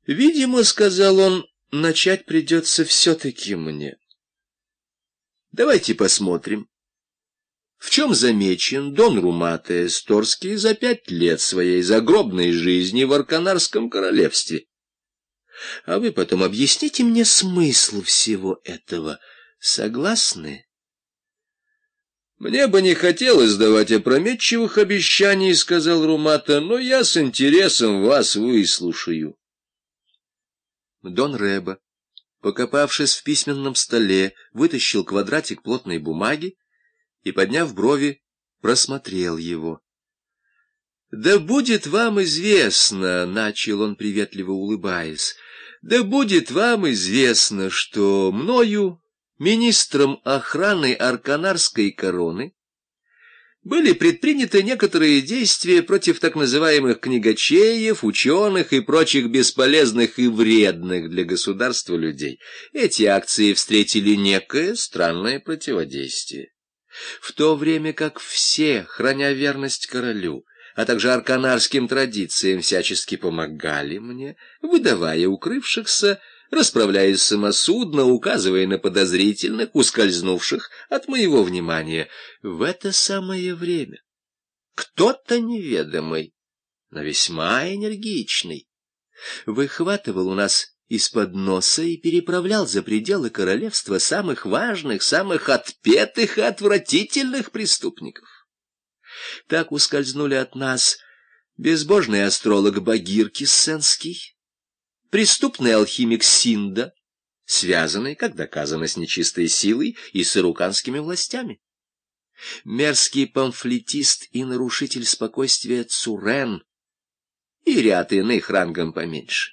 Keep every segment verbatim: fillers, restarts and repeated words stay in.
«Видимо, — сказал он, — начать придется все-таки мне. Давайте посмотрим, в чем замечен Дон Румата Эсторский за пять лет своей загробной жизни в Арканарском королевстве. А вы потом объясните мне смысл всего этого. Согласны?» «Мне бы не хотелось давать опрометчивых обещаний, — сказал Румата, — но я с интересом вас выслушаю». Дон Рэбо, покопавшись в письменном столе, вытащил квадратик плотной бумаги и, подняв брови, просмотрел его. «Да будет вам известно, — начал он, приветливо улыбаясь, — да будет вам известно, что мною, министром охраны Арканарской короны, были предприняты некоторые действия против так называемых книгачеев, ученых и прочих бесполезных и вредных для государства людей. Эти акции встретили некое странное противодействие. В то время как все, храня верность королю, а также арканарским традициям, всячески помогали мне, выдавая укрывшихся, расправляясь самосудно, указывая на подозрительных, ускользнувших от моего внимания. В это самое время кто-то неведомый, но весьма энергичный, выхватывал у нас из-под носа и переправлял за пределы королевства самых важных, самых отпетых и отвратительных преступников. Так ускользнули от нас безбожный астролог Багир Киссенский, преступный алхимик Синда, связанный, как доказано, с нечистой силой и с ируканскими властями, мерзкий памфлетист и нарушитель спокойствия Цурен и ряд иных рангом поменьше.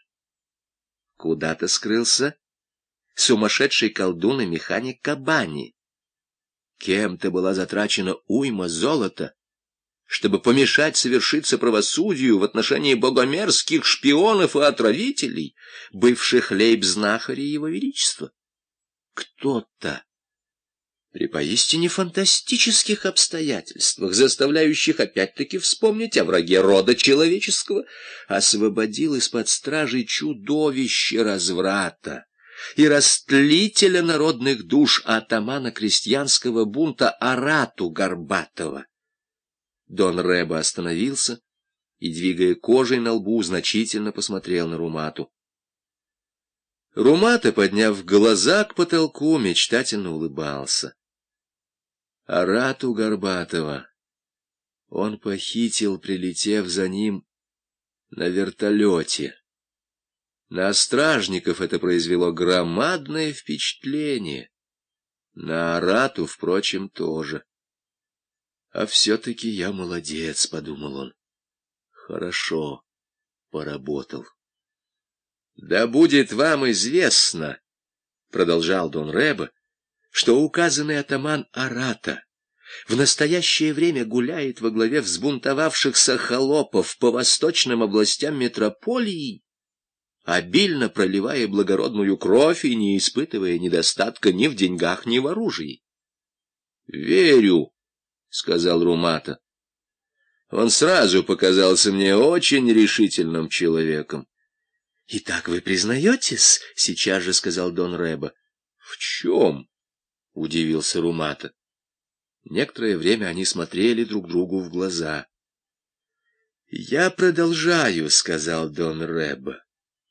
Куда-то скрылся сумасшедший колдун и механик Кабани. Кем-то была затрачена уйма золота, чтобы помешать совершиться правосудию в отношении богомерзких шпионов и отравителей, бывших лейб-знахарей его величества. Кто-то при поистине фантастических обстоятельствах, заставляющих опять-таки вспомнить о враге рода человеческого, освободил из-под стражи чудовище разврата и растлителя народных душ, атамана крестьянского бунта Арату Горбатова. Дон Рэбо остановился и, двигая кожей на лбу, значительно посмотрел на Румату. Румата, подняв глаза к потолку, мечтательно улыбался. Арату Горбатова он похитил, прилетев за ним на вертолете. На стражников это произвело громадное впечатление. На Арату, впрочем, тоже. «А все-таки я молодец», — подумал он. «Хорошо поработал». «Да будет вам известно, — продолжал Дон Рэбо, — что указанный атаман Арата в настоящее время гуляет во главе взбунтовавшихся холопов по восточным областям метрополии, обильно проливая благородную кровь и не испытывая недостатка ни в деньгах, ни в оружии». «Верю, — сказал Румата. — Он сразу показался мне очень решительным человеком. — Итак, вы признаетесь? — сейчас же сказал Дон Рэбо. — В чем? — удивился Румата. Некоторое время они смотрели друг другу в глаза. — Я продолжаю, — сказал Дон Рэбо.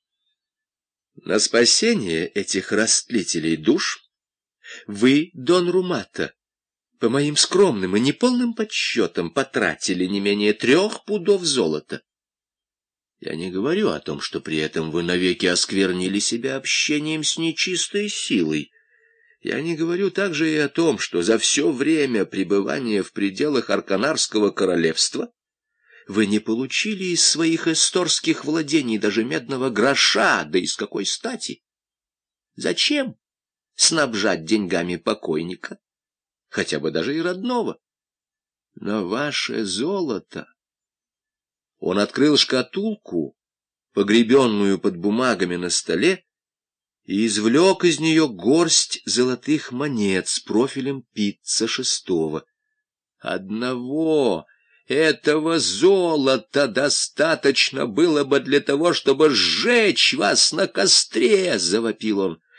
— На спасение этих растлителей душ вы, Дон Румата, по моим скромным и неполным подсчетам, потратили не менее трех пудов золота. Я не говорю о том, что при этом вы навеки осквернили себя общением с нечистой силой. Я не говорю также и о том, что за все время пребывания в пределах Арканарского королевства вы не получили из своих эсторских владений даже медного гроша, да и с какой стати? Зачем снабжать деньгами покойника, хотя бы даже и родного? Но ваше золото... Он открыл шкатулку, погребенную под бумагами на столе, и извлек из нее горсть золотых монет с профилем Питца шестого. Одного Этого золота достаточно было бы для того, чтобы сжечь вас на костре, — завопил он.